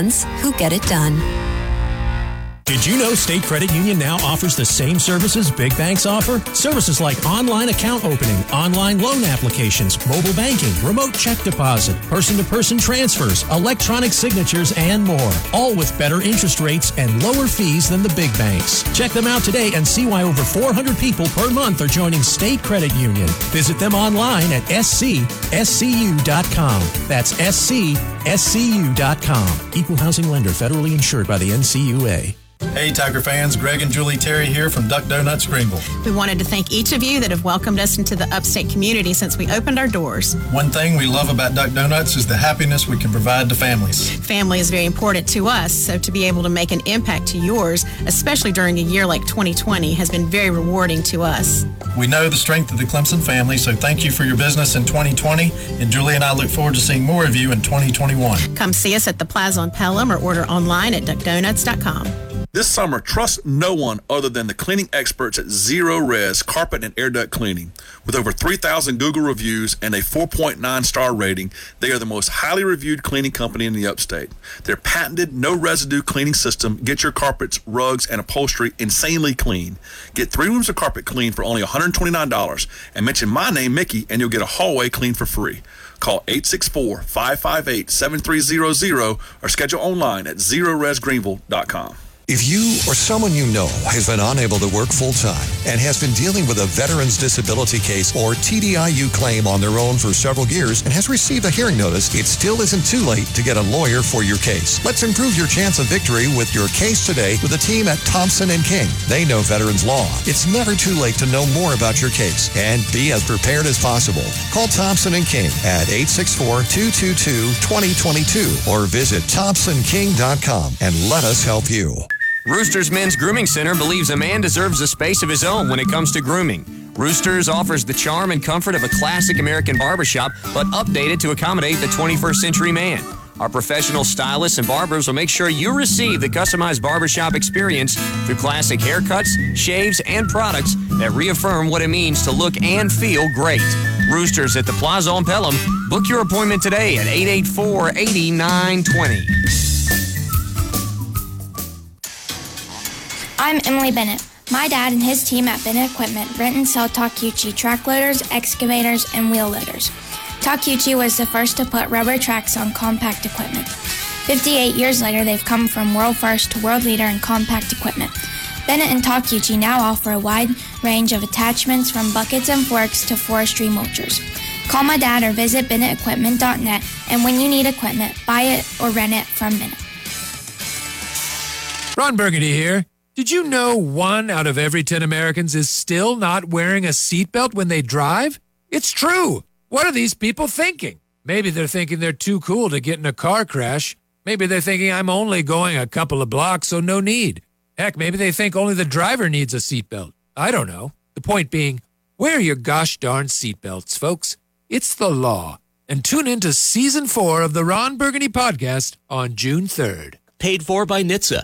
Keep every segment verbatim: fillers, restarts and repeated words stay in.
who get it done. Did you know State Credit Union now offers the same services big banks offer? Services like online account opening, online loan applications, mobile banking, remote check deposit, person-to-person transfers, electronic signatures, and more. All with better interest rates and lower fees than the big banks. Check them out today and see why over four hundred people per month are joining State Credit Union. Visit them online at s c s c u dot com. That's s c s c u dot com. Equal housing lender, federally insured by the N C U A. Hey, Tiger fans, Greg and Julie Terry here from Duck Donuts Greenville. We wanted to thank each of you that have welcomed us into the upstate community since we opened our doors. One thing we love about Duck Donuts is the happiness we can provide to families. Family is very important to us, so to be able to make an impact to yours, especially during a year like twenty twenty, has been very rewarding to us. We know the strength of the Clemson family, so thank you for your business in twenty twenty, and Julie and I look forward to seeing more of you in twenty twenty-one. Come see us at the Plaza on Pelham or order online at duck donuts dot com. This summer, trust no one other than the cleaning experts at Zero Res Carpet and Air Duct Cleaning. With over three thousand Google reviews and a four point nine star rating, they are the most highly reviewed cleaning company in the upstate. Their patented no-residue cleaning system gets your carpets, rugs, and upholstery insanely clean. Get three rooms of carpet clean for only one hundred twenty-nine dollars and mention my name, Mickey, and you'll get a hallway clean for free. Call eight six four, five five eight, seven three zero zero or schedule online at zero res greenville dot com. If you or someone you know has been unable to work full-time and has been dealing with a veteran's disability case or T D I U claim on their own for several years and has received a hearing notice, it still isn't too late to get a lawyer for your case. Let's improve your chance of victory with your case today with the team at Thompson and King. They know veterans law. It's never too late to know more about your case and be as prepared as possible. Call Thompson and King at eight six four, two two two, two zero two two or visit thompson king dot com and let us help you. Roosters Men's Grooming Center believes a man deserves a space of his own when it comes to grooming. Roosters offers the charm and comfort of a classic American barbershop, but updated to accommodate the twenty-first century man. Our professional stylists and barbers will make sure you receive the customized barbershop experience through classic haircuts, shaves, and products that reaffirm what it means to look and feel great. Roosters at the Plaza on Pelham. Book your appointment today at eight eight four, eight nine two zero. I'm Emily Bennett. My dad and his team at Bennett Equipment rent and sell Takeuchi track loaders, excavators, and wheel loaders. Takeuchi was the first to put rubber tracks on compact equipment. fifty-eight years later, they've come from world first to world leader in compact equipment. Bennett and Takeuchi now offer a wide range of attachments from buckets and forks to forestry mulchers. Call my dad or visit bennett equipment dot net, and when you need equipment, buy it or rent it from Bennett. Ron Burgundy here. Did you know one out of every ten Americans is still not wearing a seatbelt when they drive? It's true. What are these people thinking? Maybe they're thinking they're too cool to get in a car crash. Maybe they're thinking I'm only going a couple of blocks, so no need. Heck, maybe they think only the driver needs a seatbelt. I don't know. The point being, wear your gosh darn seatbelts, folks. It's the law. And tune in to Season four of the Ron Burgundy Podcast on June third. Paid for by N H T S A.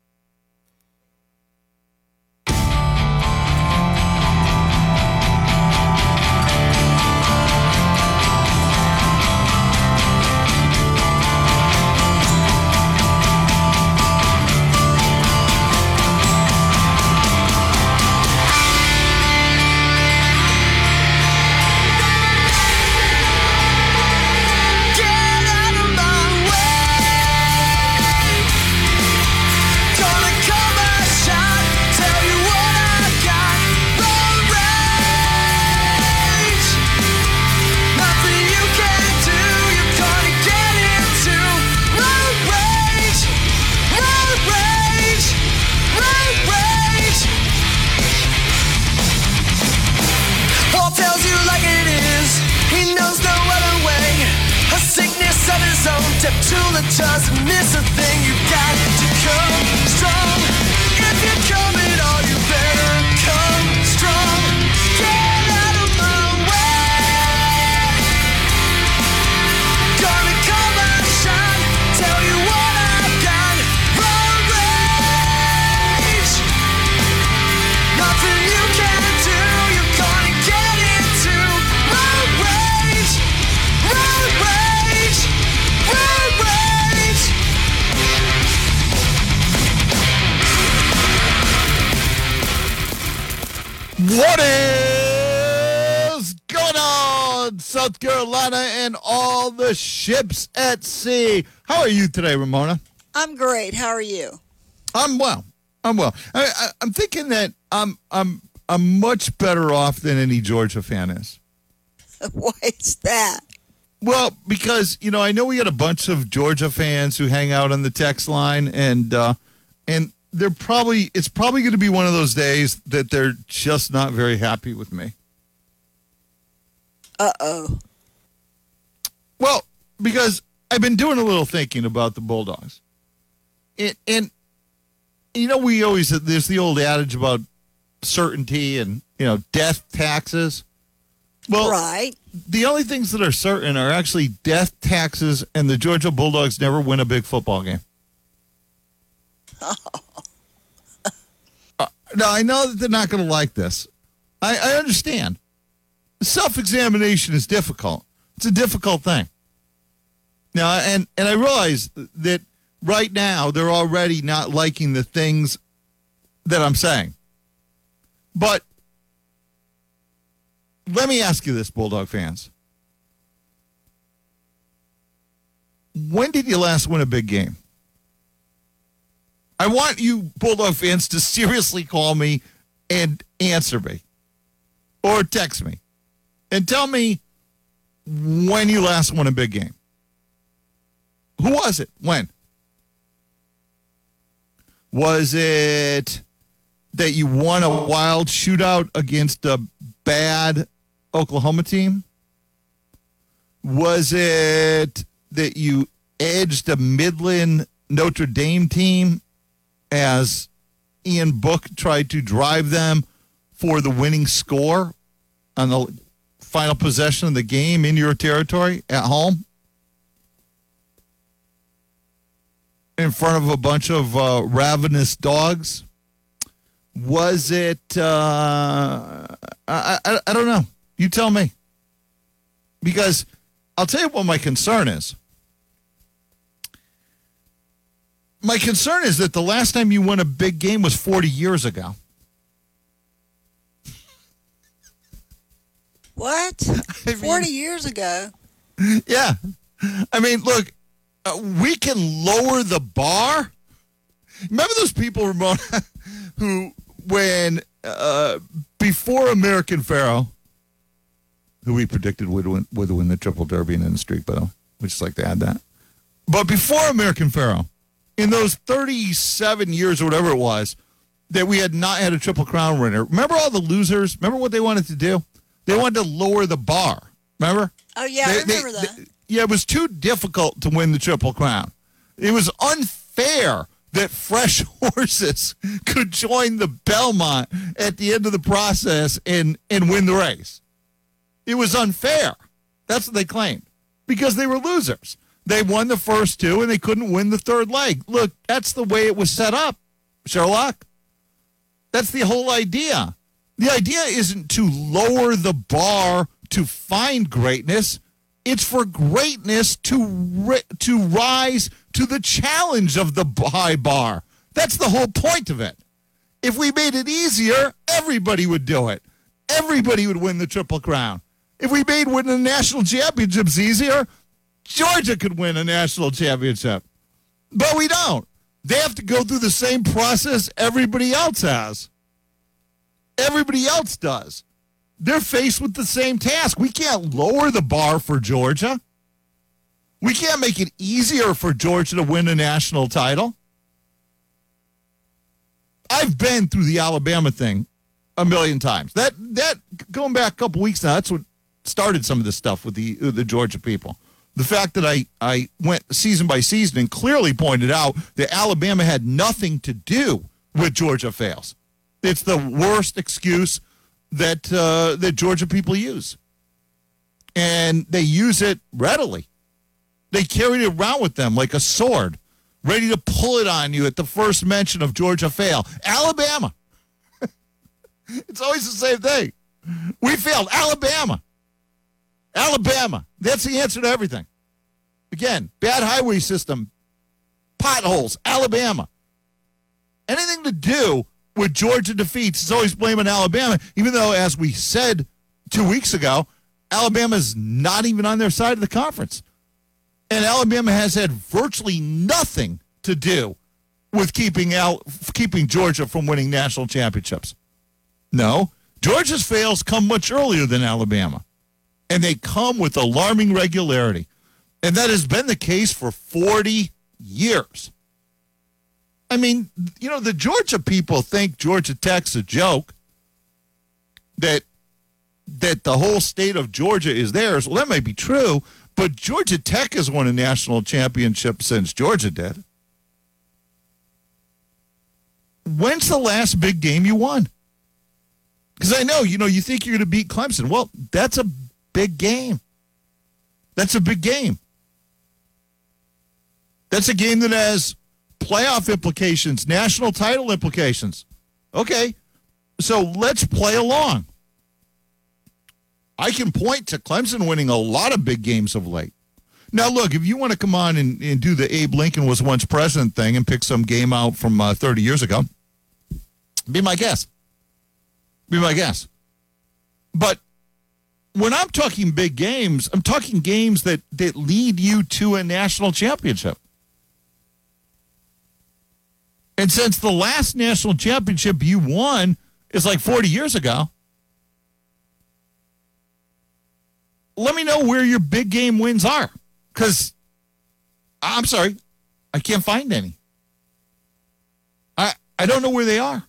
Doesn't miss a thing, you got to come strong. If you're coming on, you better come strong. Get out of my way. Gonna come and shine, tell you what I've got. Road rage, nothing you can do, you're gonna get into. Road rage, road rage, road rage. What is going on, South Carolina and all the ships at sea? How are you today, Ramona? I'm great. How are you? I'm well. I'm well. I, I, I'm thinking that I'm I'm I'm much better off than any Georgia fan is. Why is that? Well, because you know I know we got a bunch of Georgia fans who hang out on the text line, and uh, and they're probably it's probably going to be one of those days that they're just not very happy with me. Uh-oh. Well, because I've been doing a little thinking about the Bulldogs. And, and you know, we always, there's the old adage about certainty and, you know, death taxes. Well, right. The only things that are certain are actually death taxes, and the Georgia Bulldogs never win a big football game. Oh. uh, now, I know that they're not going to like this. I, I understand. Self-examination is difficult. It's a difficult thing. Now, and, and I realize that right now they're already not liking the things that I'm saying. But let me ask you this, Bulldog fans. When did you last win a big game? I want you Bulldog fans to seriously call me and answer me or text me and tell me when you last won a big game. Who was it? When? Was it that you won a wild shootout against a bad Oklahoma team? Was it that you edged a Midland Notre Dame team as Ian Book tried to drive them for the winning score on the final possession of the game in your territory at home? In front of a bunch of uh, ravenous dogs? Was it, uh, I, I, I don't know. You tell me. Because I'll tell you what my concern is. My concern is that the last time you won a big game was forty years ago. What? I mean, forty years ago? Yeah. I mean, look, uh, we can lower the bar. Remember those people, Ramona, who, when, uh, before American Pharaoh, who we predicted would win, would win the Triple Derby and in the streak, but we just like to add that. But before American Pharaoh, in those thirty-seven years or whatever it was, that we had not had a Triple Crown winner, remember all the losers? Remember what they wanted to do? They wanted to lower the bar. Remember? Oh, yeah, they, I remember they, that. They, yeah, it was too difficult to win the Triple Crown. It was unfair that fresh horses could join the Belmont at the end of the process and, and win the race. It was unfair. That's what they claimed. Because they were losers. They won the first two, and they couldn't win the third leg. Look, that's the way it was set up, Sherlock. That's the whole idea. The idea isn't to lower the bar to find greatness. It's for greatness to ri- to rise to the challenge of the high bar. That's the whole point of it. If we made it easier, everybody would do it. Everybody would win the Triple Crown. If we made winning the national championships easier, Georgia could win a national championship. But we don't. They have to go through the same process everybody else has. Everybody else does. They're faced with the same task. We can't lower the bar for Georgia. We can't make it easier for Georgia to win a national title. I've been through the Alabama thing a million times. That that going back a couple weeks now, that's what started some of this stuff with the the Georgia people. The fact that I, I went season by season and clearly pointed out that Alabama had nothing to do with Georgia fails. It's the worst excuse that uh, that Georgia people use. And they use it readily. They carry it around with them like a sword, ready to pull it on you at the first mention of Georgia fail. Alabama. It's always the same thing. We failed. Alabama. Alabama. That's the answer to everything. Again, bad highway system, potholes, Alabama. Anything to do with Georgia defeats, it's always blaming Alabama, even though, as we said two weeks ago, Alabama's not even on their side of the conference. And Alabama has had virtually nothing to do with keeping Al, keeping Georgia from winning national championships. No, Georgia's fails come much earlier than Alabama, and they come with alarming regularity. And that has been the case for forty years. I mean, you know, the Georgia people think Georgia Tech's a joke, that that the whole state of Georgia is theirs. Well, that may be true, but Georgia Tech has won a national championship since Georgia did. When's the last big game you won? Because I know, you know, you think you're going to beat Clemson. Well, that's a big game. That's a big game. That's a game that has playoff implications, national title implications. Okay, so let's play along. I can point to Clemson winning a lot of big games of late. Now, look, if you want to come on and, and do the Abe Lincoln was once president thing and pick some game out from uh, thirty years ago, be my guest. Be my guest. But when I'm talking big games, I'm talking games that, that lead you to a national championship. And since the last national championship you won is like forty years ago, let me know where your big game wins are. Because, I'm sorry, I can't find any. I I don't know where they are.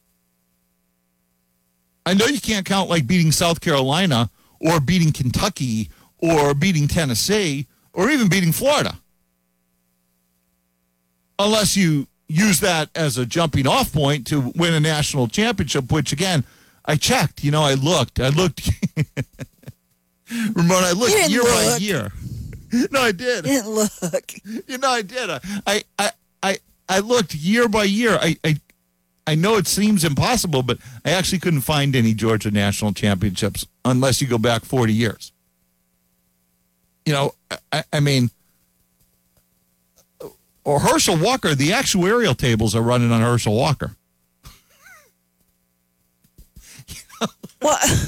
I know you can't count like beating South Carolina or beating Kentucky or beating Tennessee or even beating Florida. Unless you use that as a jumping off point to win a national championship, which, again, I checked. You know, I looked. I looked. Ramon, I looked year look. by year. No, I did. You didn't look. You know, I did. I, I, I, I looked year by year. I, I, I know it seems impossible, but I actually couldn't find any Georgia national championships unless you go back forty years. You know, I, I mean, or Herschel Walker, the actuarial tables are running on Herschel Walker. You know? What?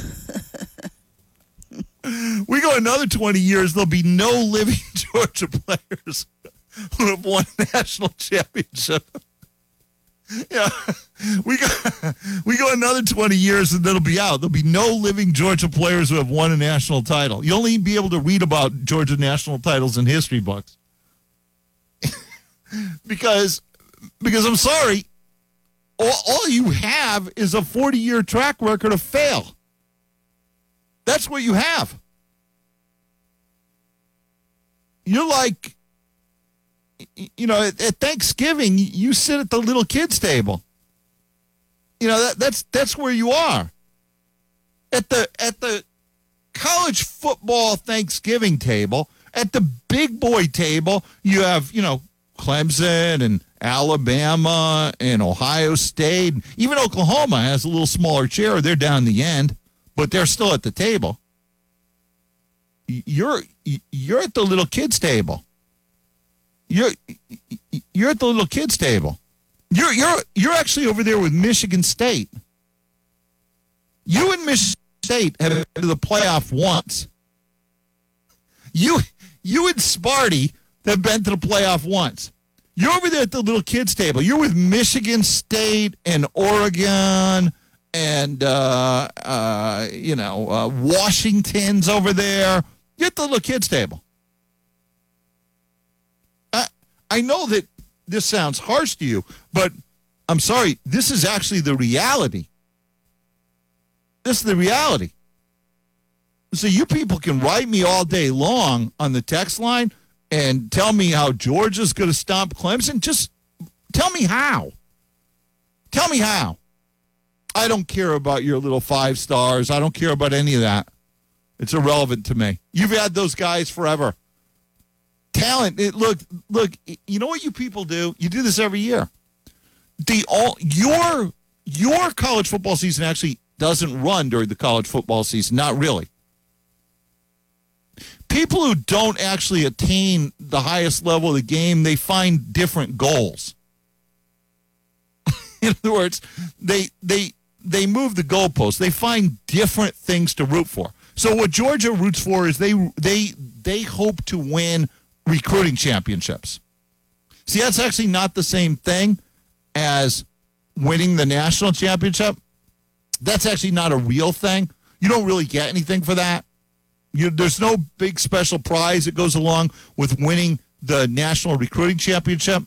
We go another twenty years, there'll be no living Georgia players who have won a national championship. Yeah, we go we go another twenty years and that'll be out. There'll be no living Georgia players who have won a national title. You'll only be able to read about Georgia national titles in history books. because because I'm sorry, all, all you have is a forty-year track record of fail. That's what you have. You're like, you know, at, at Thanksgiving, you sit at the little kids' table. You know, that, that's that's where you are. At the at the college football Thanksgiving table, at the big boy table, you have, you know, Clemson and Alabama and Ohio State. Even Oklahoma has a little smaller chair. They're down the end, but they're still at the table. You're you're at the little kids' table. You're you're at the little kids' table. You're you're you're actually over there with Michigan State. You and Michigan State have been to the playoff once. You you and Sparty have been to the playoff once. You're over there at the little kids' table. You're with Michigan State and Oregon and uh, uh, you know uh, Washington's over there. You're at the little kids' table. I I know that this sounds harsh to you, but I'm sorry. This is actually the reality. This is the reality. So you people can write me all day long on the text line and tell me how Georgia's going to stomp Clemson. Just tell me how. Tell me how. I don't care about your little five stars. I don't care about any of that. It's irrelevant to me. You've had those guys forever. Talent. It, look, look. You know what you people do? You do this every year. The all your your college football season actually doesn't run during the college football season. Not really. People who don't actually attain the highest level of the game, they find different goals. In other words, they they they move the goalposts. They find different things to root for. So what Georgia roots for is they they they hope to win recruiting championships. See, that's actually not the same thing as winning the national championship. That's actually not a real thing. You don't really get anything for that. You, there's no big special prize that goes along with winning the national recruiting championship,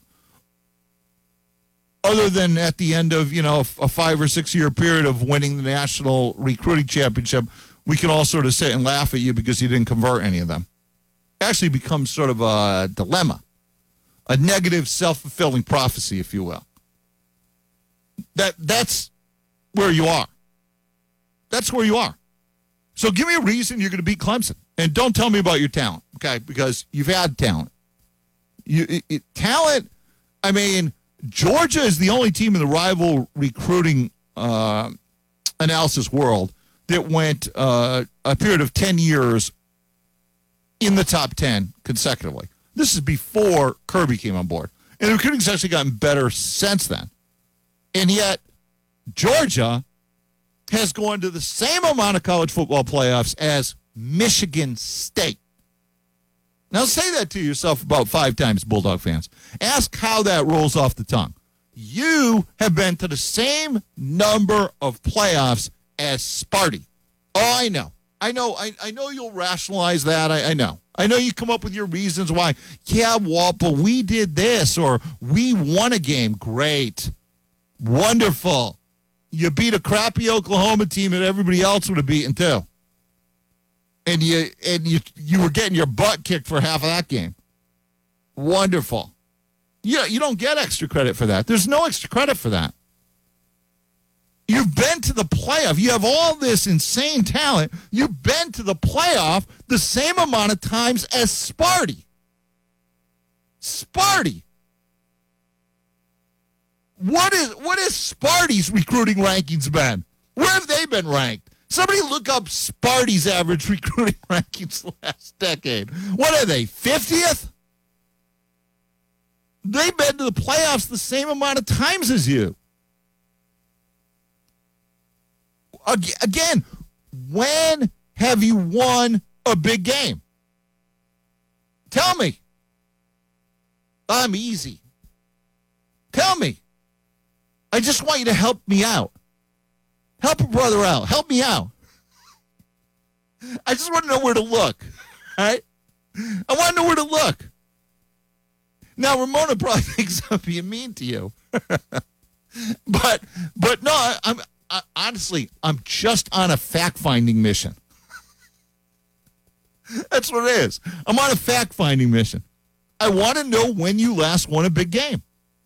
other than at the end of, you know, a five or six year period of winning the national recruiting championship, we can all sort of sit and laugh at you because you didn't convert any of them. It actually becomes sort of a dilemma, a negative self-fulfilling prophecy, if you will. That that's where you are. That's where you are. So give me a reason you're going to beat Clemson. And don't tell me about your talent, okay? Because you've had talent. You it, it, Talent, I mean, Georgia is the only team in the rival recruiting uh, analysis world that went uh, a period of ten years in the top ten consecutively. This is before Kirby came on board. And the recruiting's actually gotten better since then. And yet, Georgia has gone to the same amount of college football playoffs as Michigan State. Now say that to yourself about five times, Bulldog fans. Ask how that rolls off the tongue. You have been to the same number of playoffs as Sparty. Oh, I know. I know. I, I know you'll rationalize that. I, I know. I know you come up with your reasons why. Yeah, Walpole, we did this, or we won a game. Great. Wonderful. You beat a crappy Oklahoma team that everybody else would have beaten too. And you and you you were getting your butt kicked for half of that game. Wonderful. Yeah, you don't get extra credit for that. There's no extra credit for that. You've been to the playoff. You have all this insane talent. You've been to the playoff the same amount of times as Sparty. Sparty. What is what is Sparty's recruiting rankings been? Where have they been ranked? Somebody look up Sparty's average recruiting rankings last decade. What are they, fiftieth? They've been to the playoffs the same amount of times as you. Again, when have you won a big game? Tell me. I'm easy. Tell me. I just want you to help me out. Help a brother out. Help me out. I just want to know where to look. All right? I want to know where to look. Now, Ramona probably thinks I'm being mean to you. but, but no, I, I'm I, honestly, I'm just on a fact-finding mission. That's what it is. I'm on a fact-finding mission. I want to know when you last won a big game.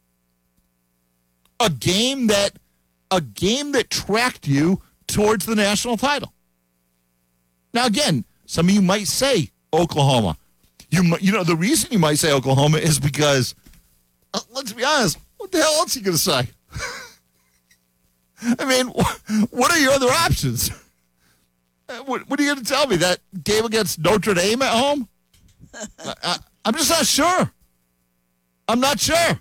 A game that a game that tracked you towards the national title. Now, again, some of you might say Oklahoma. You you know, the reason you might say Oklahoma is because, uh, let's be honest, what the hell else are you going to say? I mean, wh- what are your other options? What, what are you going to tell me? That game against Notre Dame at home? I, I, I'm just not sure. I'm not sure.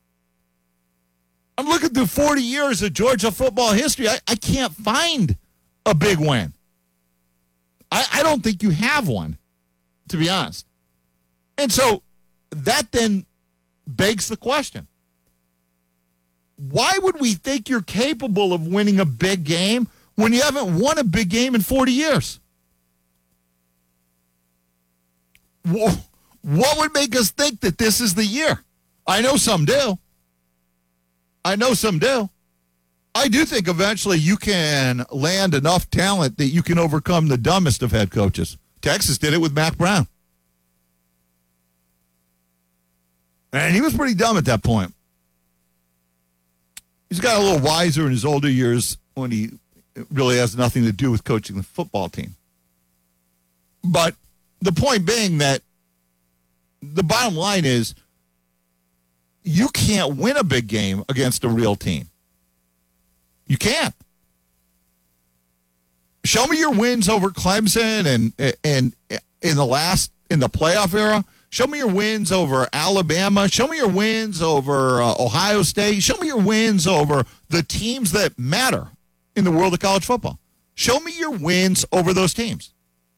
I'm looking through forty years of Georgia football history. I, I can't find a big win. I, I don't think you have one, to be honest. And so that then begs the question. Why would we think you're capable of winning a big game when you haven't won a big game in forty years? What would make us think that this is the year? I know some do. I know some do. I do think eventually you can land enough talent that you can overcome the dumbest of head coaches. Texas did it with Mac Brown. And he was pretty dumb at that point. He's got a little wiser in his older years when he really has nothing to do with coaching the football team. But the point being that the bottom line is you can't win a big game against a real team. You can't. Show me your wins over Clemson and and in the last in the playoff era. Show me your wins over Alabama. Show me your wins over uh, Ohio State. Show me your wins over the teams that matter in the world of college football. Show me your wins over those teams.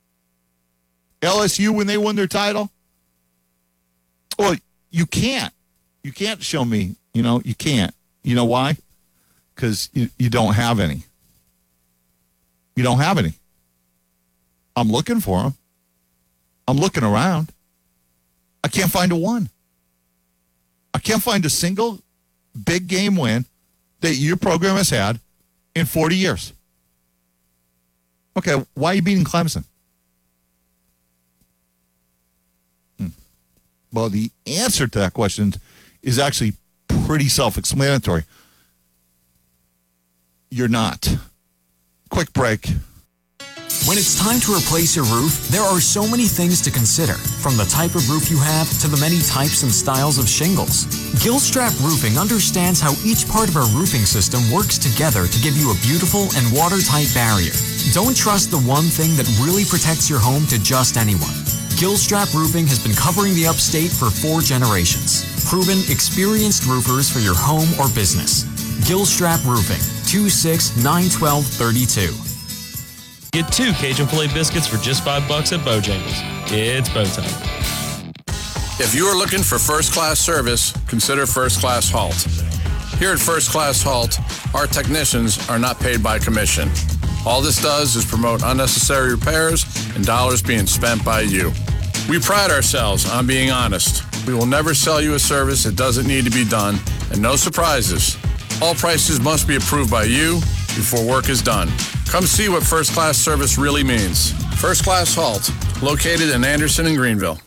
L S U when they won their title. Well, you can't. You can't show me. You know, you can't. You know why? Because you, you don't have any. You don't have any. I'm looking for them. I'm looking around. I can't find a one. I can't find a single big game win that your program has had in forty years. Okay, why are you beating Clemson? Hmm. Well, the answer to that question is actually pretty self-explanatory. You're not. Quick break. When it's time to replace your roof, there are so many things to consider, from the type of roof you have to the many types and styles of shingles. Gilstrap Roofing understands how each part of our roofing system works together to give you a beautiful and watertight barrier. Don't trust the one thing that really protects your home to just anyone. Gilstrap Roofing has been covering the upstate for four generations. Proven, experienced roofers for your home or business. Gilstrap Roofing, two six nine one two three two. Get two Cajun filet biscuits for just five bucks at Bojangles. It's bow time. If you are looking for first-class service, consider First Class Halt. Here at First Class Halt, our technicians are not paid by commission. All this does is promote unnecessary repairs and dollars being spent by you. We pride ourselves on being honest. We will never sell you a service that doesn't need to be done, and no surprises. All prices must be approved by you before work is done. Come see what first class service really means. First Class Halt, located in Anderson and Greenville.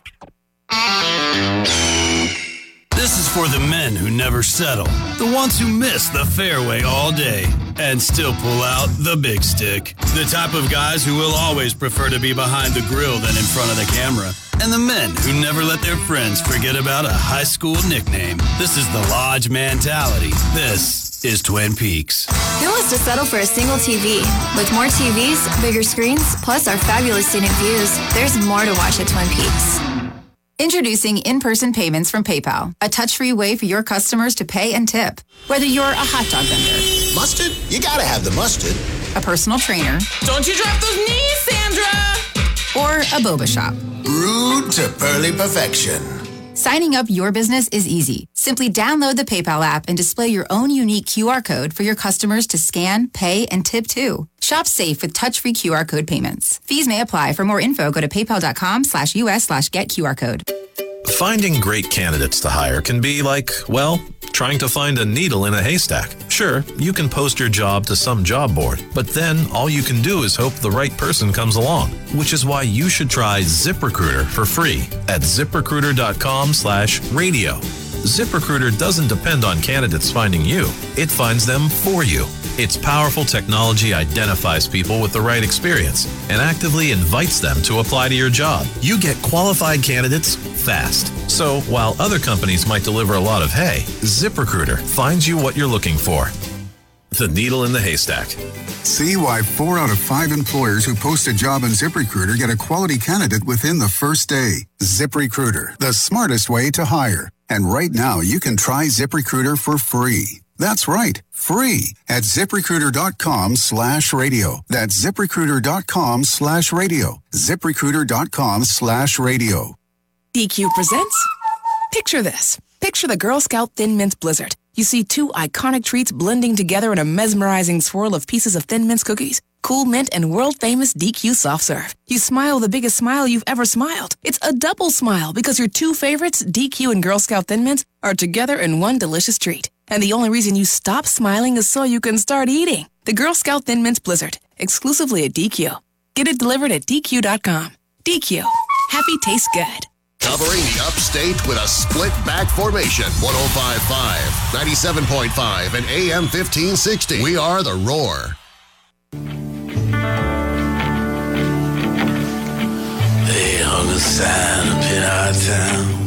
This is for the men who never settle, the ones who miss the fairway all day and still pull out the big stick, the type of guys who will always prefer to be behind the grill than in front of the camera, and the men who never let their friends forget about a high school nickname. This is the Lodge mentality. This is Twin Peaks. Who wants to settle for a single T V? With more T Vs, bigger screens, plus our fabulous scenic views, there's more to watch at Twin Peaks. Introducing in-person payments from PayPal, a touch-free way for your customers to pay and tip. Whether you're a hot dog vendor. Mustard? You gotta have the mustard. A personal trainer. Don't you drop those knees, Sandra! Or a boba shop. Brewed to pearly perfection. Signing up your business is easy. Simply download the PayPal app and display your own unique Q R code for your customers to scan, pay, and tip too. Shop safe with touch-free Q R code payments. Fees may apply. For more info, go to paypal.com slash US slash get QR code. Finding great candidates to hire can be like, well, trying to find a needle in a haystack. Sure, you can post your job to some job board, but then all you can do is hope the right person comes along, which is why you should try ZipRecruiter for free at ZipRecruiter.com slash radio. ZipRecruiter doesn't depend on candidates finding you. It finds them for you. Its powerful technology identifies people with the right experience and actively invites them to apply to your job. You get qualified candidates fast. So while other companies might deliver a lot of hay, ZipRecruiter finds you what you're looking for. The needle in the haystack. See why four out of five employers who post a job on ZipRecruiter get a quality candidate within the first day. ZipRecruiter, the smartest way to hire. And right now, you can try ZipRecruiter for free. That's right, free at ZipRecruiter.com slash radio. That's ZipRecruiter.com slash radio. ZipRecruiter.com slash radio. D Q presents. Picture this. Picture the Girl Scout Thin Mints Blizzard. You see two iconic treats blending together in a mesmerizing swirl of pieces of Thin Mints cookies, Cool Mint, and world-famous D Q Soft Serve. You smile the biggest smile you've ever smiled. It's a double smile because your two favorites, D Q and Girl Scout Thin Mints, are together in one delicious treat. And the only reason you stop smiling is so you can start eating. The Girl Scout Thin Mints Blizzard, exclusively at D Q. Get it delivered at D Q dot com. D Q. Happy tastes good. Covering the upstate with a split back formation. one oh five point five, ninety-seven point five, and A M fifteen sixty. We are The Roar. They hung a sign up in our town.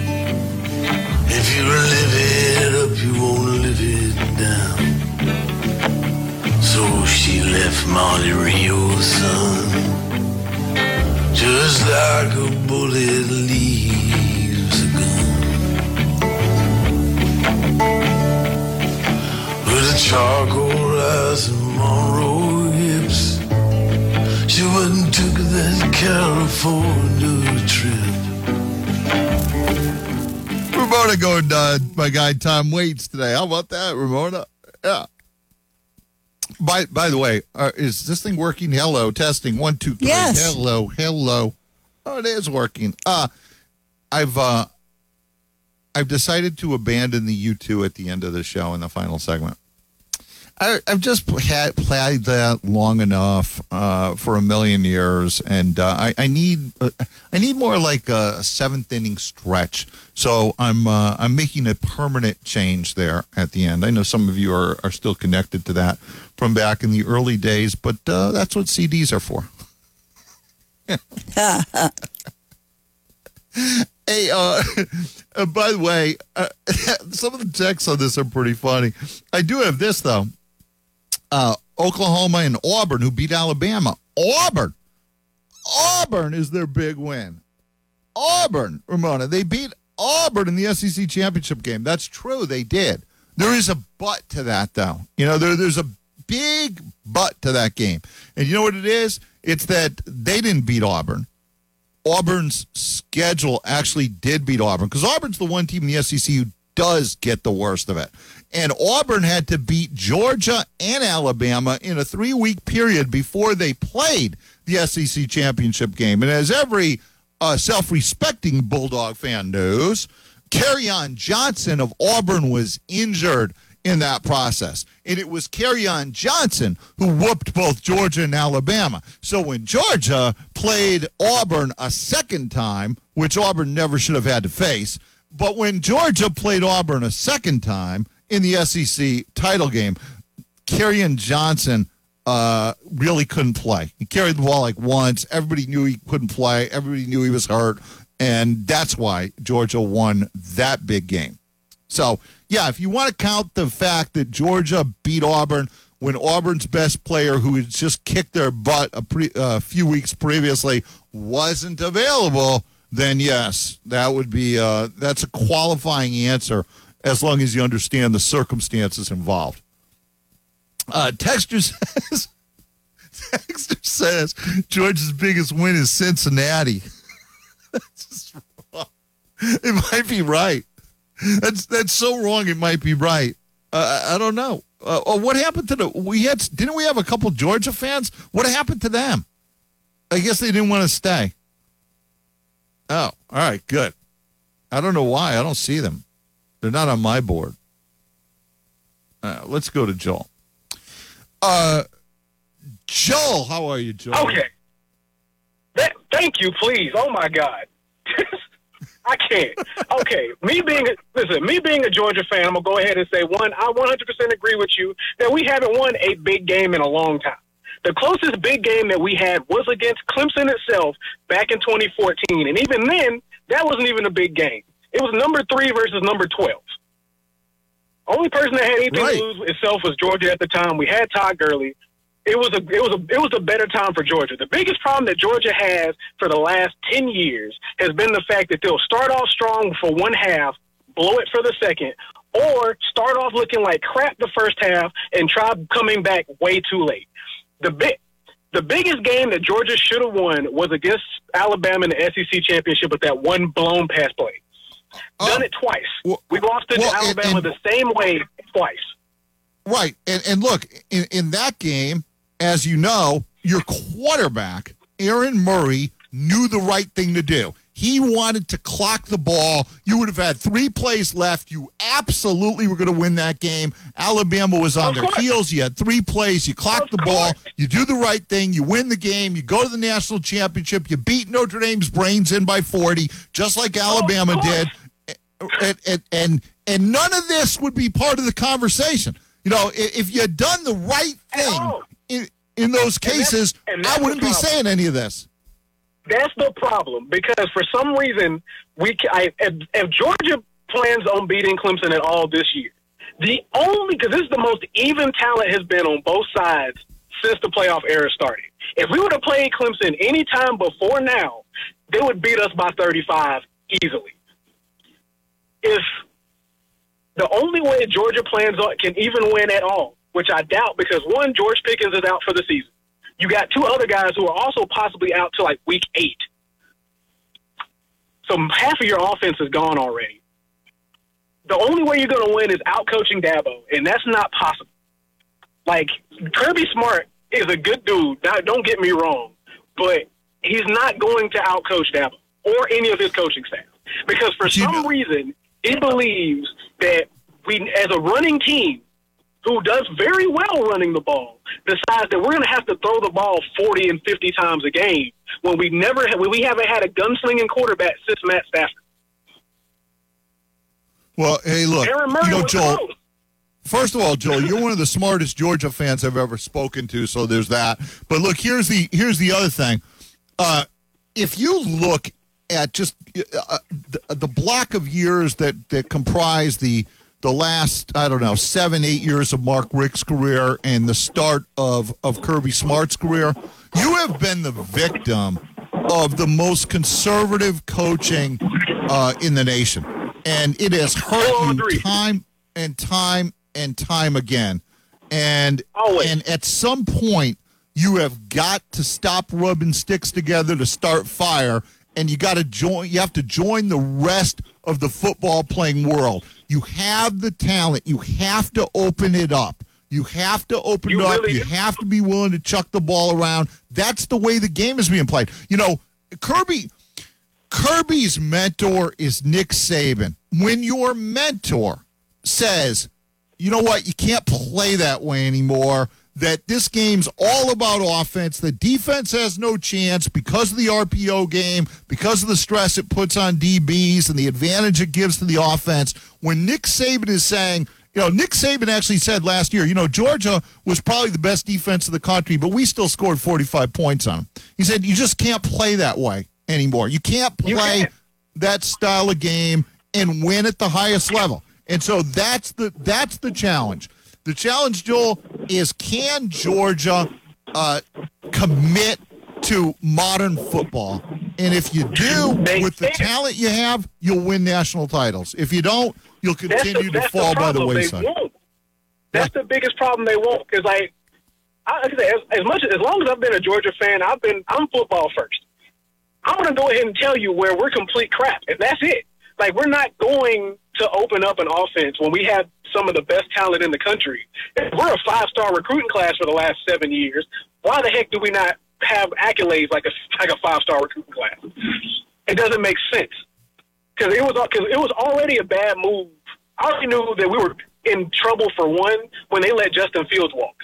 If you live it up, you won't live it down. So she left Monte Rio's son, just like a bullet leaves. Charcoal eyes and Monroe hips. She wouldn't took that California trip. Ramona going uh, my guy Tom Waits today. How about that, Ramona? Yeah. By by the way, uh, is this thing working? Hello, testing one two three. Yes. Hello, hello. Oh, it is working. Uh I've uh, I've decided to abandon the U two at the end of the show in the final segment. I, I've just had played that long enough uh, for a million years, and uh, I, I need uh, I need more like a seventh inning stretch. So I'm uh, I'm making a permanent change there at the end. I know some of you are, are still connected to that from back in the early days, but uh, that's what C Ds are for. Hey, uh, uh, by the way, uh, some of the texts on this are pretty funny. I do have this, though. Uh, Oklahoma and Auburn, who beat Alabama. Auburn. Auburn is their big win. Auburn, Ramona. They beat Auburn in the S E C championship game. That's true. They did. There is a but to that, though. You know, there, there's a big but to that game. And you know what it is? It's that they didn't beat Auburn. Auburn's schedule actually did beat Auburn because Auburn's the one team in the S E C who does get the worst of it. And Auburn had to beat Georgia and Alabama in a three-week period before they played the S E C championship game. And as every uh, self-respecting Bulldog fan knows, Kerryon Johnson of Auburn was injured in that process. And it was Kerryon Johnson who whooped both Georgia and Alabama. So when Georgia played Auburn a second time, which Auburn never should have had to face, but when Georgia played Auburn a second time in the S E C title game, Kerryon Johnson uh, really couldn't play. He carried the ball like once. Everybody knew he couldn't play. Everybody knew he was hurt. And that's why Georgia won that big game. So, yeah, if you want to count the fact that Georgia beat Auburn when Auburn's best player, who had just kicked their butt a pre, uh, few weeks previously, wasn't available, then yes, that would be uh, that's a qualifying answer as long as you understand the circumstances involved. Uh, Texter says, Texter says Georgia's biggest win is Cincinnati. That's just wrong. It might be right. That's that's so wrong. It might be right. Uh, I don't know. Uh, oh, what happened to the? We had didn't we have a couple Georgia fans? What happened to them? I guess they didn't want to stay. Oh, all right, good. I don't know why. I don't see them. They're not on my board. Uh, let's go to Joel. Uh, Joel, how are you, Joel? Okay. That, thank you, please. Oh my God. I can't. Okay, me being a, listen, me being a Georgia fan, I'm gonna go ahead and say one. I one hundred percent agree with you that we haven't won a big game in a long time. The closest big game that we had was against Clemson itself back in twenty fourteen, and even then, that wasn't even a big game. It was number three versus number twelve. Only person that had anything right. to lose itself was Georgia at the time. We had Todd Gurley. It was a it was a it was a better time for Georgia. The biggest problem that Georgia has for the last ten years has been the fact that they'll start off strong for one half, blow it for the second, or start off looking like crap the first half and try coming back way too late. The big the biggest game that Georgia should have won was against Alabama in the S E C championship with that one blown pass play. Oh, Done it twice. Well, we lost to well, Alabama and, and, the same way twice. Right, and and look in in that game. As you know, your quarterback, Aaron Murray, knew the right thing to do. He wanted to clock the ball. You would have had three plays left. You absolutely were going to win that game. Alabama was on their heels. You had three plays. You clocked the ball. You do the right thing. You win the game. You go to the national championship. You beat Notre Dame's brains in by forty, just like Alabama did. And, and, and, and none of this would be part of the conversation. You know, if you had done the right thing in, in those cases, and that's, and that's I wouldn't be saying any of this. That's the problem, because for some reason, we I, if, if Georgia plans on beating Clemson at all this year, the only, because this is the most even talent has been on both sides since the playoff era started. If we would have played Clemson any time before now, they would beat us by thirty-five easily. If The only way Georgia plans on can even win at all, which I doubt because, one, George Pickens is out for the season. You got two other guys who are also possibly out to like week eight. So half of your offense is gone already. The only way you're going to win is out-coaching Dabo, and that's not possible. Like, Kirby Smart is a good dude. Now, don't get me wrong, but he's not going to out-coach Dabo or any of his coaching staff because for some reason he believes that we, as a running team who does very well running the ball, decides that we're going to have to throw the ball forty and fifty times a game when we never when we haven't had a gunslinging quarterback since Matt Stafford. Well, hey, look, Aaron Murray you know, was Joel. close. First of all, Joel, you're one of the smartest Georgia fans I've ever spoken to, so there's that. But look, here's the here's the other thing. Uh, if you look at just uh, the, the block of years that, that comprise the the last, I don't know, seven, eight years of Mark Richt's career and the start of, of Kirby Smart's career, you have been the victim of the most conservative coaching uh, in the nation. And it has hurt you time and time and time again. And Always. and at some point, you have got to stop rubbing sticks together to start fire, and you got to join. You have to join the rest of the football playing world. You have the talent. You have to open it up. You have to open You it up. really You do. have to be willing to chuck the ball around. That's the way the game is being played. You know, Kirby. Kirby's mentor is Nick Saban. When your mentor says, you know what, you can't play that way anymore, that this game's all about offense, the defense has no chance because of the R P O game, because of the stress it puts on D Bs and the advantage it gives to the offense. When Nick Saban is saying, you know, Nick Saban actually said last year, you know, Georgia was probably the best defense in the country, but we still scored forty-five points on them. He said, you just can't play that way anymore. You can't play You can't. that style of game and win at the highest level. And so that's the that's the challenge. The challenge, Joel, is can Georgia uh, commit to modern football? And if you do, They with the can't. talent you have, you'll win national titles. If you don't, you'll That's continue the, to that's fall the by the problem. They wayside. won't. That's the biggest problem they won't. Because like, I, like I say, as, as much as long as I've been a Georgia fan, I've been I'm football first. I'm going to go ahead and tell you where we're complete crap, and that's it. Like, we're not going to open up an offense when we have some of the best talent in the country. If we're a five-star recruiting class for the last seven years, why the heck do we not have accolades like a like a five-star recruiting class? It doesn't make sense because it was because it was already a bad move. I already knew that we were in trouble for one when they let Justin Fields walk.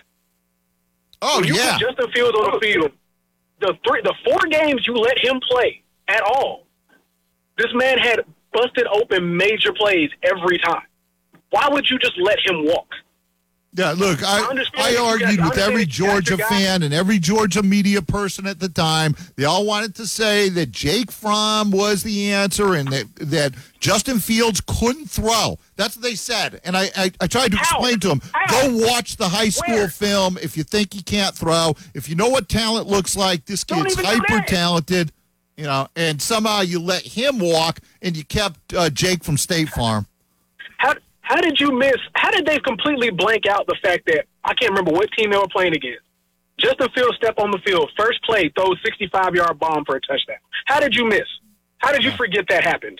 Oh when you yeah, put Justin Fields on the field, the three, the four games you let him play at all, this man had busted open major plays every time. Why would you just let him walk? Yeah, look, I, I understand I you argued guys- I with every understand you got Georgia your guy. fan and every Georgia media person at the time. They all wanted to say that Jake Fromm was the answer and that, that Justin Fields couldn't throw. That's what they said. And I, I, I tried to How? explain to them, How? go watch the high school Where? film if you think he can't throw. If you know what talent looks like, this Don't kid's even do that. hyper-talented. You know, and somehow you let him walk and you kept uh, Jake from State Farm. How how did you miss? How did they completely blank out the fact that I can't remember what team they were playing against? Justin Fields step on the field, first play, throws sixty-five yard bomb for a touchdown. How did you miss? How did you forget that happened?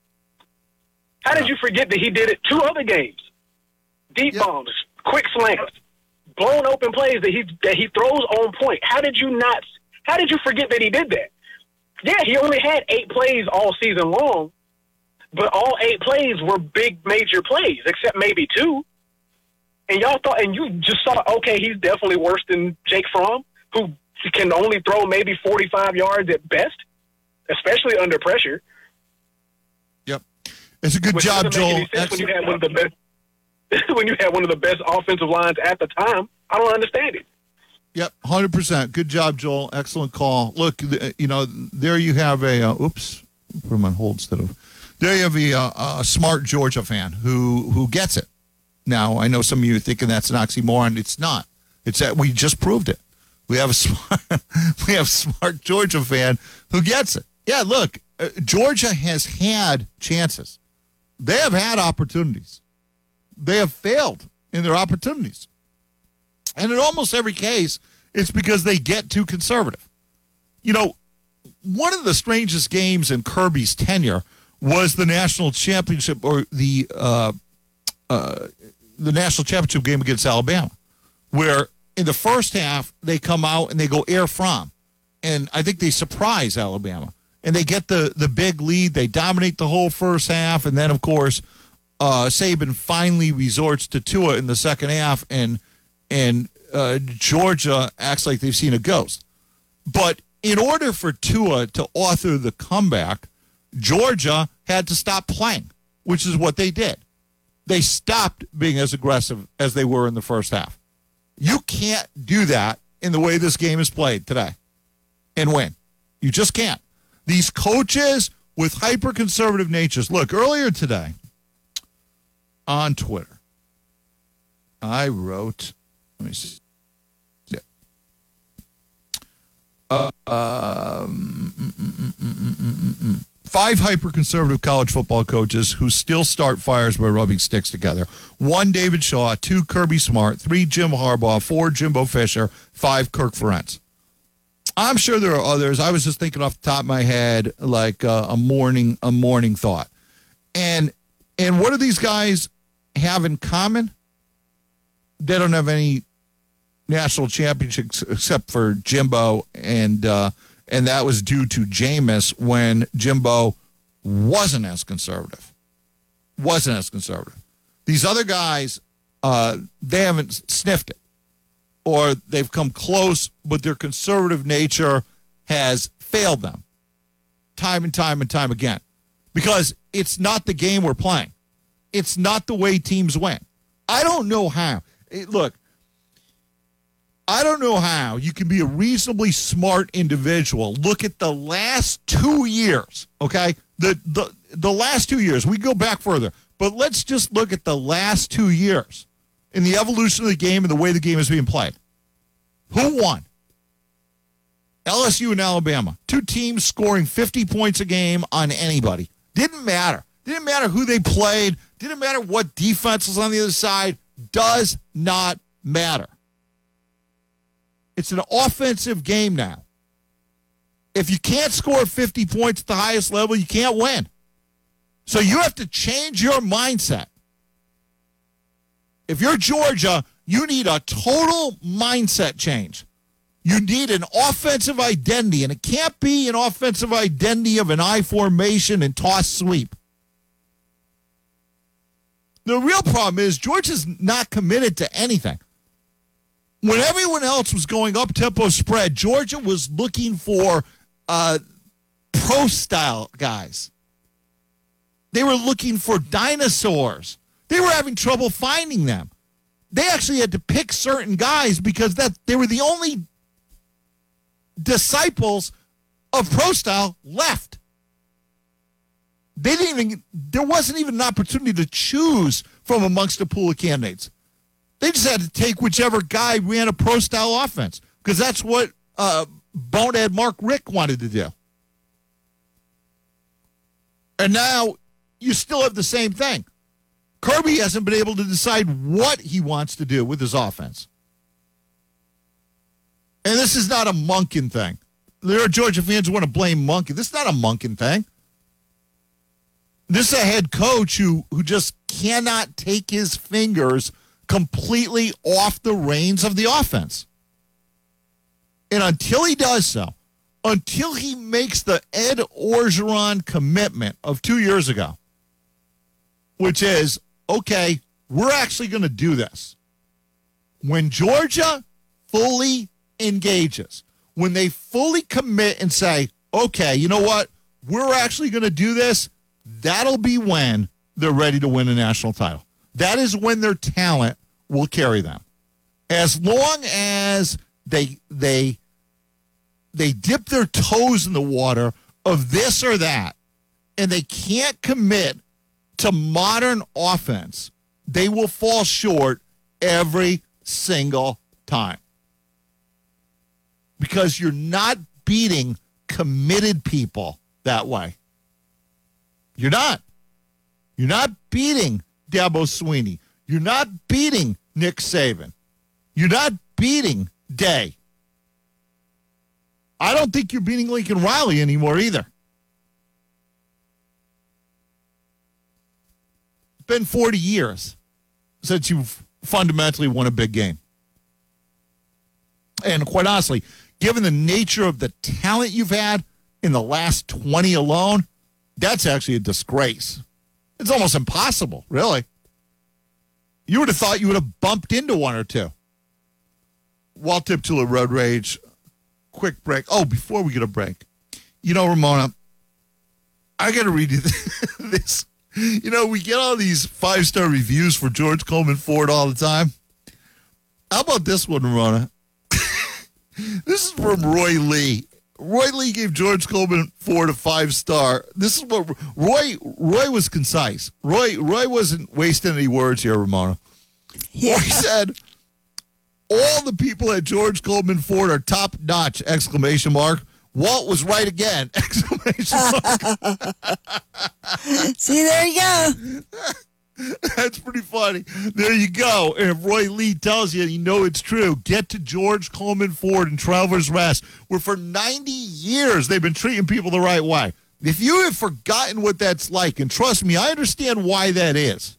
How did you forget that he did it two other games? Deep bombs, quick slants, blown open plays that he that he throws on point. How did you not? How did you forget that he did that? Yeah, he only had eight plays all season long, but all eight plays were big major plays, except maybe two. And y'all thought, and you just saw, okay, he's definitely worse than Jake Fromm, who can only throw maybe forty-five yards at best, especially under pressure. Yep. It's a good Which job, doesn't make Joel. any sense when you Excellent. had one of the best. When you had one of the best offensive lines at the time, I don't understand it. Yep, one hundred percent. Good job, Joel. Excellent call. Look, th- you know, there you have a, uh, oops, put him on hold instead of, there you have a, uh, a smart Georgia fan who, who gets it. Now, I know some of you are thinking that's an oxymoron. It's not. It's that we just proved it. We have a smart, we have a smart Georgia fan who gets it. Yeah, look, uh, Georgia has had chances. They have had opportunities. They have failed in their opportunities. And in almost every case, it's because they get too conservative. You know, one of the strangest games in Kirby's tenure was the national championship or the uh, uh, the national championship game against Alabama, where in the first half they come out and they go air from, and I think they surprise Alabama and they get the the big lead. They dominate the whole first half, and then of course uh, Saban finally resorts to Tua in the second half, and and uh, Georgia acts like they've seen a ghost. But in order for Tua to author the comeback, Georgia had to stop playing, which is what they did. They stopped being as aggressive as they were in the first half. You can't do that in the way this game is played today and win. You just can't. These coaches with hyper-conservative natures. Look, earlier today on Twitter, I wrote, let me see. Yeah. Uh, um, mm, mm, mm, mm, mm, mm. Five hyper-conservative college football coaches who still start fires by rubbing sticks together. One, David Shaw. Two, Kirby Smart. Three, Jim Harbaugh. Four, Jimbo Fisher. Five, Kirk Ferentz. I'm sure there are others. I was just thinking off the top of my head, like uh, a morning, a morning thought. And and what do these guys have in common? They don't have any national championships except for Jimbo, and uh, and that was due to Jameis when Jimbo wasn't as conservative. Wasn't as conservative. These other guys, uh, they haven't sniffed it. Or they've come close, but their conservative nature has failed them time and time and time again. Because it's not the game we're playing. It's not the way teams win. I don't know how. It, look, I don't know how you can be a reasonably smart individual. Look at the last two years, okay? The, the, the last two years. We go back further. But let's just look at the last two years. In the evolution of the game and the way the game is being played. Who won? L S U and Alabama. Two teams scoring fifty points a game on anybody. Didn't matter. Didn't matter who they played. Didn't matter what defense was on the other side. Does not matter. It's an offensive game now. If you can't score fifty points at the highest level, you can't win. So you have to change your mindset. If you're Georgia, you need a total mindset change. You need an offensive identity, and it can't be an offensive identity of an I formation and toss sweep. The real problem is Georgia's not committed to anything. When everyone else was going up-tempo spread, Georgia was looking for uh, pro-style guys. They were looking for dinosaurs. They were having trouble finding them. They actually had to pick certain guys because that they were the only disciples of pro-style left. They didn't even, there wasn't even an opportunity to choose from amongst a pool of candidates. They just had to take whichever guy ran a pro-style offense because that's what uh, bonehead Mark Richt wanted to do. And now you still have the same thing. Kirby hasn't been able to decide what he wants to do with his offense. And this is not a Monken thing. There are Georgia fans who want to blame Monken. This is not a Monken thing. This is a head coach who, who just cannot take his fingers completely off the reins of the offense. And until he does so, until he makes the Ed Orgeron commitment of two years ago, which is, okay, we're actually going to do this. When Georgia fully engages, when they fully commit and say, okay, you know what, we're actually going to do this, that'll be when they're ready to win a national title. That is when their talent will carry them. As long as they they they dip their toes in the water of this or that, and they can't commit to modern offense, they will fall short every single time. Because you're not beating committed people that way. You're not. You're not beating Dabo Swinney. You're not beating Nick Saban. You're not beating Day. I don't think you're beating Lincoln Riley anymore either. It's been forty years since you've fundamentally won a big game. And quite honestly, given the nature of the talent you've had in the last twenty alone, that's actually a disgrace. It's almost impossible, really. You would have thought you would have bumped into one or two. Walt Tiptula, Road Rage. Quick break. Oh, before we get a break, you know, Ramona, I got to read you this. You know, we get all these five-star reviews for George Coleman Ford all the time. How about this one, Ramona? This is from Roy Lee. Roy Lee gave George Coleman Ford a five-star. This is what Roy Roy was concise. Roy Roy wasn't wasting any words here, Ramona. Yeah. Roy said, all the people at George Coleman Ford are top-notch, exclamation mark. Walt was right again, exclamation mark. See, there you go. That's pretty funny. There you go. And if Roy Lee tells you, you know it's true. Get to George Coleman Ford and Travelers Rest, where for ninety years they've been treating people the right way. If you have forgotten what that's like, and trust me, I understand why that is.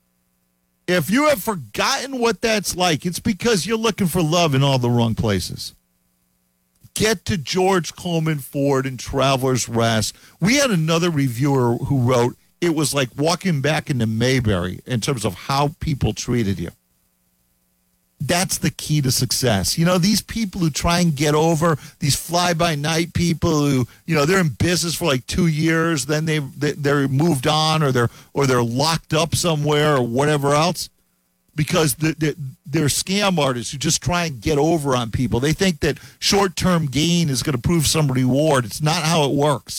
If you have forgotten what that's like, it's because you're looking for love in all the wrong places. Get to George Coleman Ford and Travelers Rest. We had another reviewer who wrote, it was like walking back into Mayberry in terms of how people treated you. That's the key to success. You know, these people who try and get over, these fly-by-night people who, you know, they're in business for like two years, then they've, they're moved on or they're or they're locked up somewhere or whatever else because they're scam artists who just try and get over on people. They think that short-term gain is going to prove some reward. It's not how it works.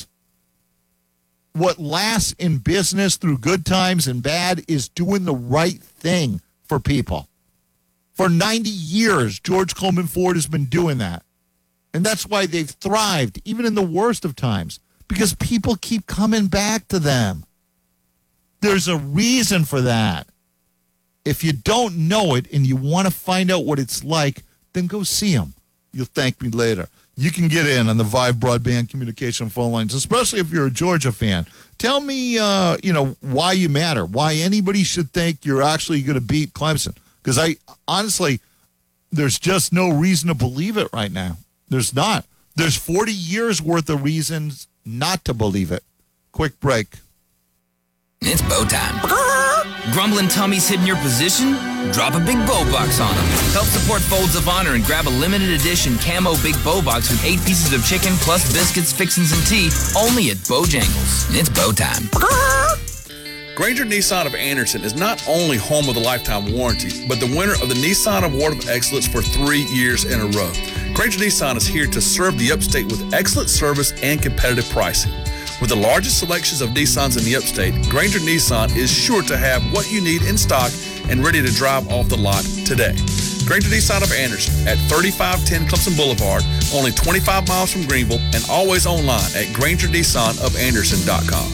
What lasts in business through good times and bad is doing the right thing for people. For ninety years, George Coleman Ford has been doing that. And that's why they've thrived, even in the worst of times, because people keep coming back to them. There's a reason for that. If you don't know it and you want to find out what it's like, then go see them. You'll thank me later. You can get in on the Vive Broadband Communication phone lines, especially if you're a Georgia fan. Tell me, uh, you know, why you matter, why anybody should think you're actually going to beat Clemson. Because I, honestly, there's just no reason to believe it right now. There's not. There's forty years worth of reasons not to believe it. Quick break. It's bow time. Grumbling tummies hitting your position? Drop a big bow box on them. Help support Folds of Honor and grab a limited edition camo big bow box with eight pieces of chicken plus biscuits, fixins, and tea only at Bojangles. It's bow time. Granger Nissan of Anderson is not only home of the lifetime warranty, but the winner of the Nissan Award of Excellence for three years in a row. Granger Nissan is here to serve the upstate with excellent service and competitive pricing. With the largest selections of Nissans in the upstate, Granger Nissan is sure to have what you need in stock and ready to drive off the lot today. Granger Nissan of Anderson at thirty-five ten Clemson Boulevard, only twenty-five miles from Greenville, and always online at granger nissan of anderson dot com.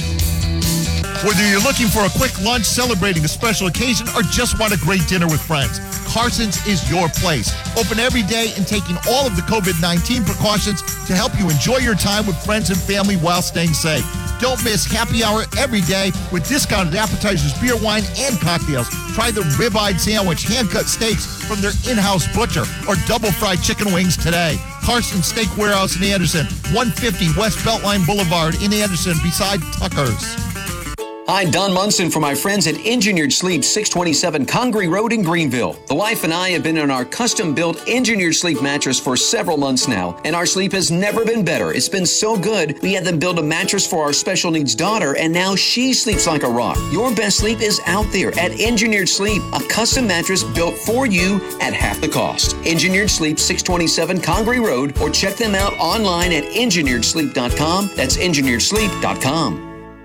Whether you're looking for a quick lunch celebrating a special occasion or just want a great dinner with friends, Carson's is your place. Open every day and taking all of the covid nineteen precautions to help you enjoy your time with friends and family while staying safe. Don't miss happy hour every day with discounted appetizers, beer, wine, and cocktails. Try the ribeye sandwich, hand-cut steaks from their in-house butcher, or double-fried chicken wings today. Carson's Steak Warehouse in Anderson, one fifty West Beltline Boulevard in Anderson beside Tucker's. Hi, Don Munson for my friends at Engineered Sleep, six twenty-seven Congaree Road in Greenville. The wife and I have been in our custom-built Engineered Sleep mattress for several months now, and our sleep has never been better. It's been so good, we had them build a mattress for our special needs daughter, and now she sleeps like a rock. Your best sleep is out there at Engineered Sleep, a custom mattress built for you at half the cost. Engineered Sleep, six twenty-seven Congaree Road, or check them out online at engineered sleep dot com. That's engineered sleep dot com.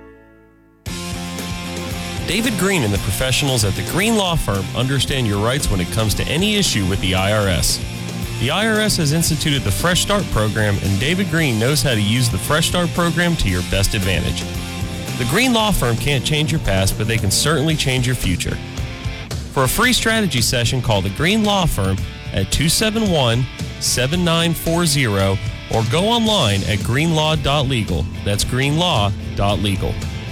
David Green and the professionals at the Green Law Firm understand your rights when it comes to any issue with the I R S. The I R S has instituted the Fresh Start program, and David Green knows how to use the Fresh Start program to your best advantage. The Green Law Firm can't change your past, but they can certainly change your future. For a free strategy session, call the Green Law Firm at two seven one, seven nine four zero or go online at greenlaw dot legal. That's greenlaw dot legal.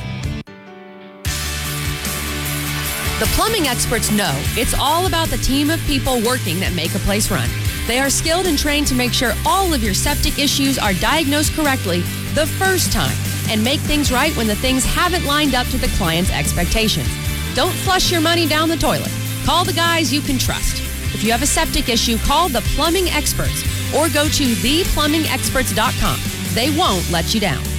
The plumbing experts know it's all about the team of people working that make a place run. They are skilled and trained to make sure all of your septic issues are diagnosed correctly the first time and make things right when the things haven't lined up to the client's expectations. Don't flush your money down the toilet. Call the guys you can trust. If you have a septic issue, call the plumbing experts or go to the plumbing experts dot com. They won't let you down.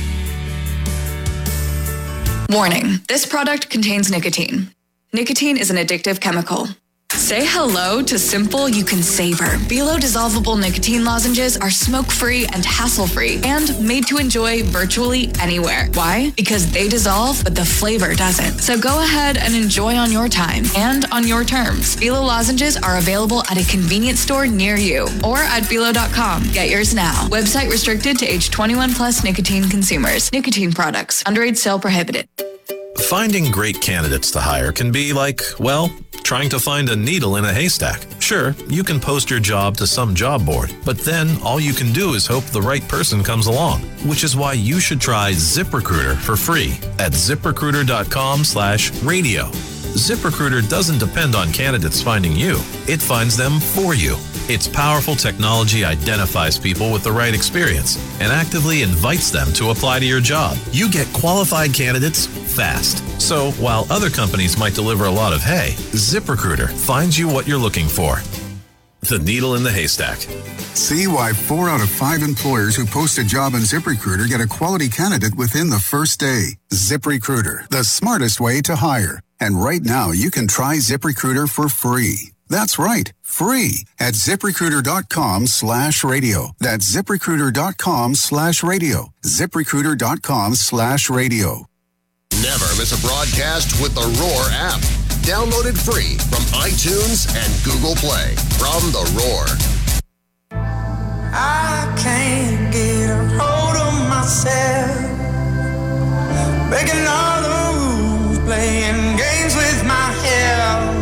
Warning, this product contains nicotine. Nicotine is an addictive chemical. Say hello to simple you can savor. Bilo dissolvable nicotine lozenges are smoke-free and hassle-free and made to enjoy virtually anywhere. Why? Because they dissolve, but the flavor doesn't. So go ahead and enjoy on your time and on your terms. Bilo lozenges are available at a convenience store near you or at bilo dot com. Get yours now. Website restricted to age twenty-one plus nicotine consumers. Nicotine products. Underage sale prohibited. Finding great candidates to hire can be like, well, trying to find a needle in a haystack. Sure, you can post your job to some job board, but then all you can do is hope the right person comes along, which is why you should try ZipRecruiter for free at ziprecruiter dot com slash radio. ZipRecruiter doesn't depend on candidates finding you. It finds them for you. Its powerful technology identifies people with the right experience and actively invites them to apply to your job. You get qualified candidates fast. So while other companies might deliver a lot of hay, ZipRecruiter finds you what you're looking for. The needle in the haystack. See why four out of five employers who post a job on ZipRecruiter get a quality candidate within the first day. ZipRecruiter, the smartest way to hire. And right now, you can try ZipRecruiter for free. That's right, free at ziprecruiter dot com slash radio. That's ziprecruiter dot com slash radio. ziprecruiter dot com slash radio. Never miss a broadcast with the Roar app. Download it free from iTunes and Google Play. From the Roar. I can't get a hold of myself. Breaking all the rules, playing games with my health.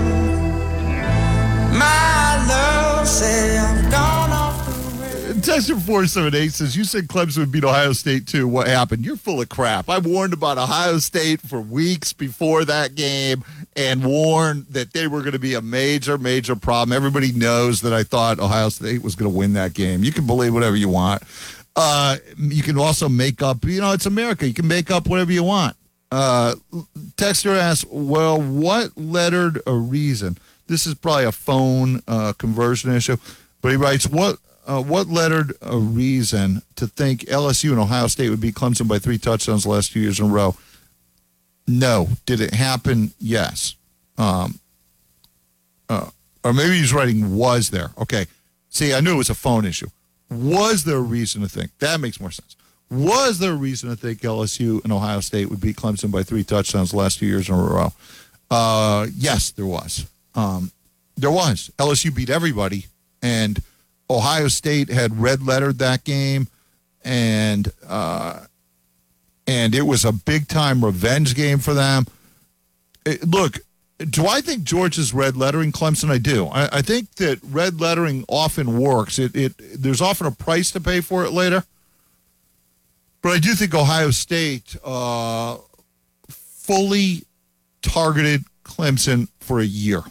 My love said I've gone off the rails. Texture four seven eight says, you said Clemson would beat Ohio State too. What happened? You're full of crap. I warned about Ohio State for weeks before that game and warned that they were going to be a major, major problem. Everybody knows that I thought Ohio State was going to win that game. You can believe whatever you want. Uh, you can also make up, you know, it's America. You can make up whatever you want. Uh, Texter asks, well, what lettered a reason? This is probably a phone uh, conversion issue, but he writes, what uh, what lettered a reason to think L S U and Ohio State would beat Clemson by three touchdowns the last two years in a row? No. Did it happen? Yes. Um, uh, or maybe he's writing, was there? Okay. See, I knew it was a phone issue. Was there a reason to think? That makes more sense. Was there a reason to think L S U and Ohio State would beat Clemson by three touchdowns the last two years in a row? Uh, yes, there was. Um, there was. L S U beat everybody, and Ohio State had red lettered that game, and uh, and it was a big time revenge game for them. It, look, do I think Georgia's red lettering Clemson? I do. I, I think that red lettering often works. It it there's often a price to pay for it later, but I do think Ohio State uh, fully targeted Clemson for a year.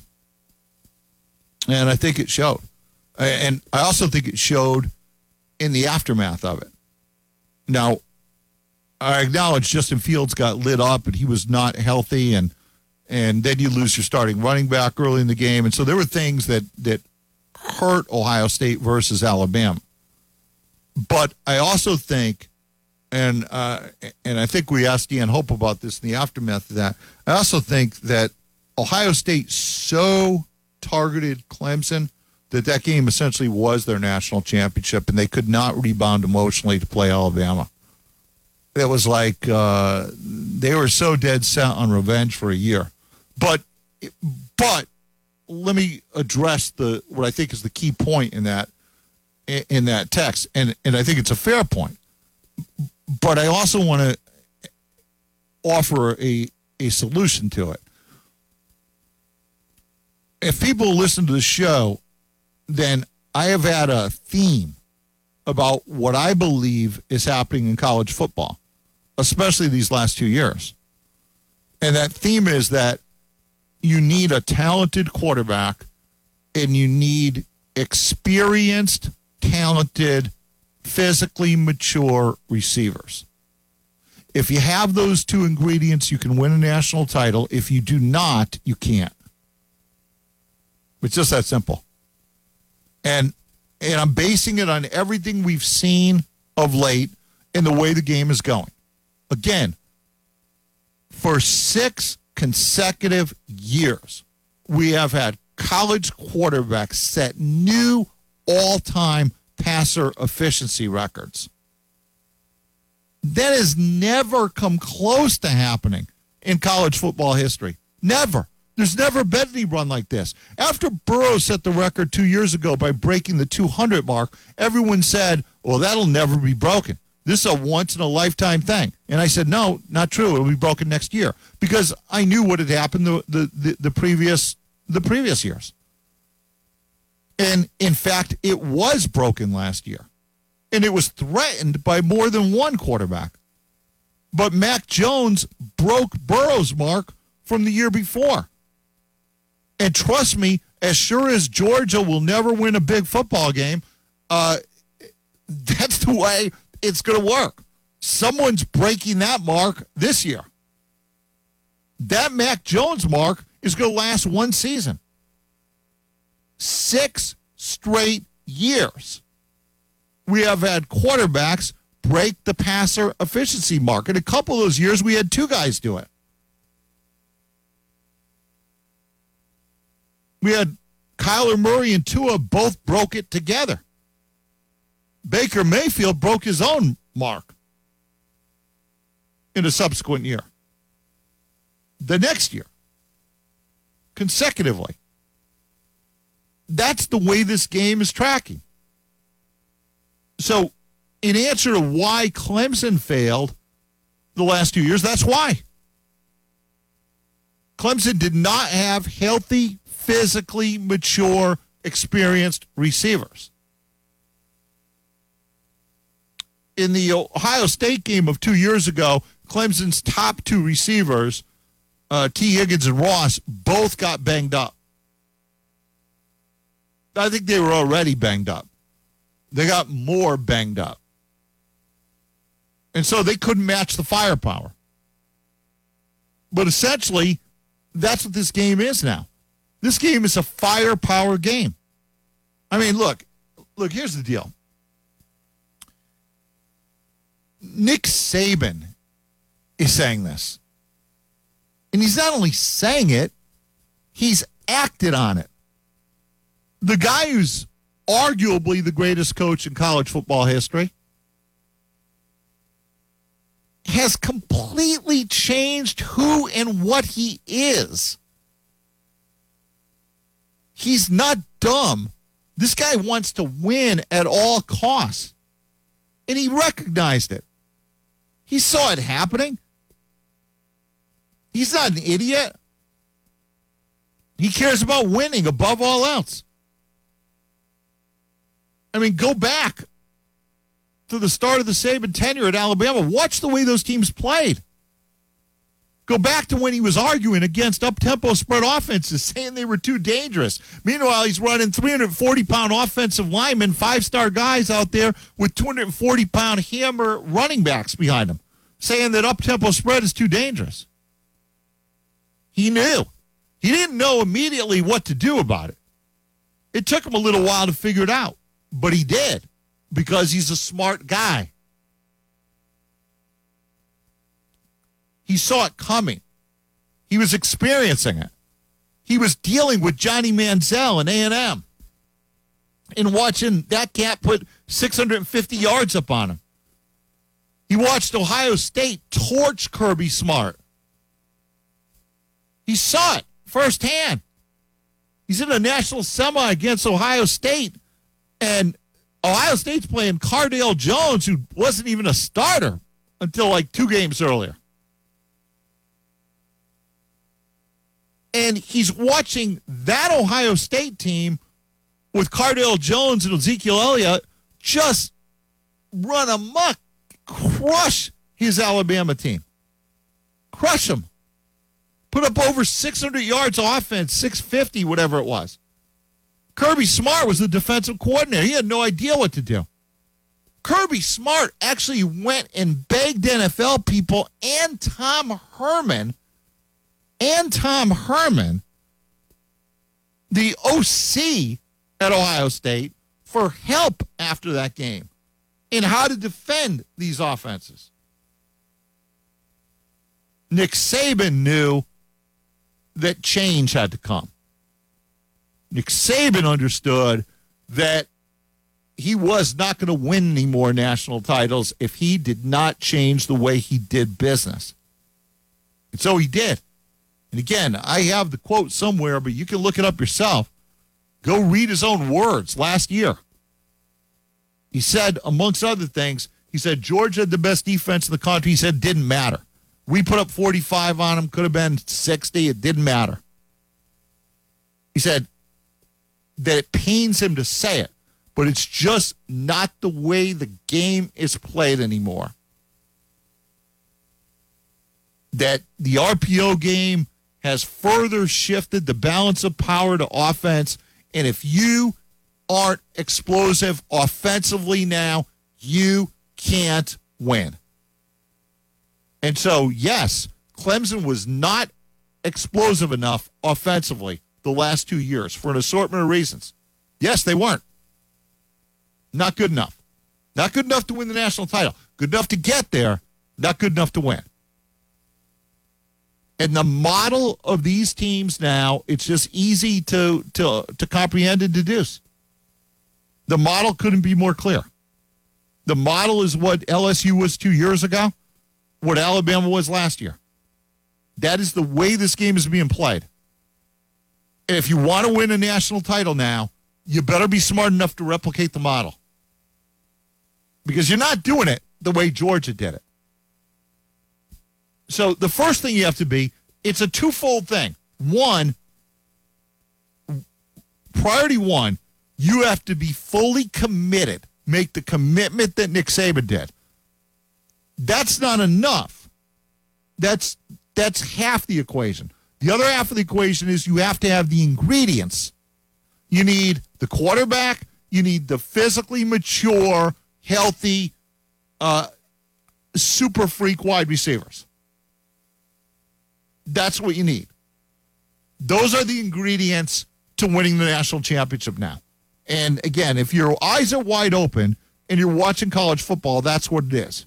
And I think it showed. And I also think it showed in the aftermath of it. Now, I acknowledge Justin Fields got lit up and he was not healthy, and and then you lose your starting running back early in the game. And so there were things that, that hurt Ohio State versus Alabama. But I also think, and uh, and I think we asked Deanne Hope about this in the aftermath of that, I also think that Ohio State so targeted Clemson that that game essentially was their national championship, and they could not rebound emotionally to play Alabama. It was like uh, they were so dead set on revenge for a year. But but let me address the what I think is the key point in that in that text, and and I think it's a fair point. But I also want to offer a a solution to it. if people listen to the show, then I have had a theme about what I believe is happening in college football, especially these last two years. And that theme is that you need a talented quarterback and you need experienced, talented, physically mature receivers. If you have those two ingredients, you can win a national title. If you do not, you can't. It's just that simple. And and I'm basing it on everything we've seen of late and the way the game is going. Again, for six consecutive years, we have had college quarterbacks set new all-time passer efficiency records. That has never come close to happening in college football history. Never. There's never been any run like this. After Burrow set the record two years ago by breaking the two hundred mark, everyone said, well, that'll never be broken. This is a once-in-a-lifetime thing. And I said, no, not true. It'll be broken next year. Because I knew what had happened the, the, the, the previous the previous years. And, in fact, it was broken last year. And it was threatened by more than one quarterback. But Mac Jones broke Burrow's mark from the year before. And trust me, as sure as Georgia will never win a big football game, uh, that's the way it's going to work. Someone's breaking that mark this year. That Mac Jones mark is going to last one season. Six straight years. We have had quarterbacks break the passer efficiency mark. In a couple of those years, we had two guys do it. We had Kyler Murray and Tua both broke it together. Baker Mayfield broke his own mark in a subsequent year. The next year, consecutively. That's the way this game is tracking. So, in answer to why Clemson failed the last two years, that's why. Clemson did not have healthy, physically mature, experienced receivers. In the Ohio State game of two years ago, Clemson's top two receivers, uh, T. Higgins and Ross, both got banged up. I think they were already banged up. They got more banged up. And so they couldn't match the firepower. But essentially, that's what this game is now. This game is a firepower game. I mean, look, look, here's the deal. Nick Saban is saying this. And he's not only saying it, he's acted on it. The guy who's arguably the greatest coach in college football history has completely changed who and what he is. He's not dumb. This guy wants to win at all costs. And he recognized it. He saw it happening. He's not an idiot. He cares about winning above all else. I mean, go back to the start of the Saban tenure at Alabama. Watch the way those teams played. Go back to when he was arguing against up-tempo spread offenses, saying they were too dangerous. Meanwhile, he's running three hundred forty pound offensive linemen, five-star guys out there with two hundred forty pound hammer running backs behind them, saying that up-tempo spread is too dangerous. He knew. He didn't know immediately what to do about it. It took him a little while to figure it out, but he did because he's a smart guy. He saw it coming. He was experiencing it. He was dealing with Johnny Manziel and A and M and watching that cat put six hundred fifty yards up on him. He watched Ohio State torch Kirby Smart. He saw it firsthand. He's in a national semi against Ohio State, and Ohio State's playing Cardale Jones, who wasn't even a starter until like two games earlier. And he's watching that Ohio State team with Cardale Jones and Ezekiel Elliott just run amok, crush his Alabama team. Crush them. Put up over six hundred yards offense, six fifty, whatever it was. Kirby Smart was the defensive coordinator. He had no idea what to do. Kirby Smart actually went and begged N F L people and Tom Herman, and Tom Herman, the O C at Ohio State, for help after that game in how to defend these offenses. Nick Saban knew that change had to come. Nick Saban understood that he was not going to win any more national titles if he did not change the way he did business. And so he did. And again, I have the quote somewhere, but you can look it up yourself. Go read his own words last year. He said, amongst other things, he said Georgia had the best defense in the country. He said it didn't matter. We put up forty-five on them, could have been sixty. It didn't matter. He said that it pains him to say it, but it's just not the way the game is played anymore. That the R P O game has further shifted the balance of power to offense, and if you aren't explosive offensively now, you can't win. And so, yes, Clemson was not explosive enough offensively the last two years for an assortment of reasons. Yes, they weren't. Not good enough. Not good enough to win the national title. Good enough to get there, not good enough to win. And the model of these teams now, it's just easy to, to, to comprehend and deduce. The model couldn't be more clear. The model is what L S U was two years ago, what Alabama was last year. That is the way this game is being played. And if you want to win a national title now, you better be smart enough to replicate the model. Because you're not doing it the way Georgia did it. So the first thing you have to be, it's a twofold thing. One, priority one, you have to be fully committed. Make the commitment that Nick Saban did. That's not enough. That's that's half the equation. The other half of the equation is you have to have the ingredients. You need the quarterback. You need the physically mature, healthy, uh, super freak wide receivers. That's what you need. Those are the ingredients to winning the national championship now. And again, if your eyes are wide open and you're watching college football, that's what it is.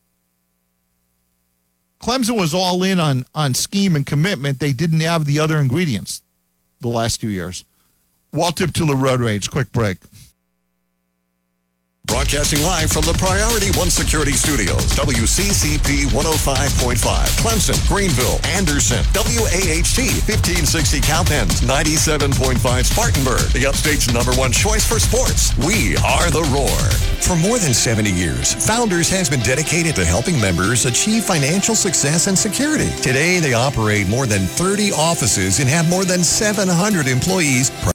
Clemson was all in on, on scheme and commitment. They didn't have the other ingredients the last two years. Walt Tip to the Road Rage. Quick break. Broadcasting live from the Priority One Security Studios, W C C P one oh five point five, Clemson, Greenville, Anderson, W A H T, fifteen sixty Cowpens, ninety-seven point five Spartanburg, the Upstate's number one choice for sports. We are the Roar. For more than seventy years, Founders has been dedicated to helping members achieve financial success and security. Today, they operate more than thirty offices and have more than seven hundred employees.